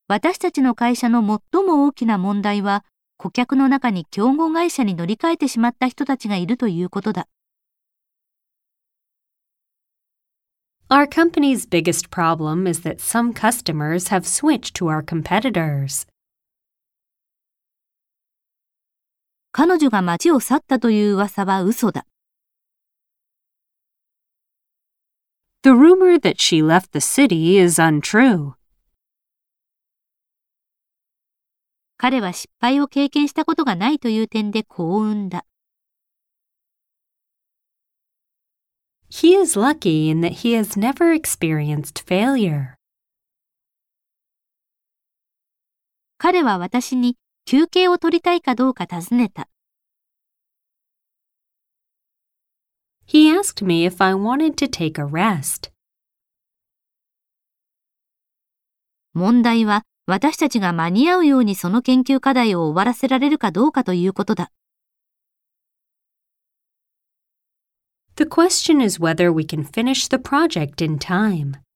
私たちの会社の最も大きな問題は、顧客の中に競合会社に乗り換えてしまった人たちがいるということだ。 Our company's biggest problem is that some customers have switched to our competitors. 彼女が街を去ったという噂は嘘だ。 The rumor that she left the city is untrue. 彼は失敗を経験したことがないという点で幸運だ。 He is lucky in that he has never experienced failure. 彼は私に休憩を取りたいかどうか尋ねた。 He asked me if I wanted to take a rest. 問題は私たちが間に合うようにその研究課題を終わらせられるかどうかということだ。 The question is whether we can finish the project in time.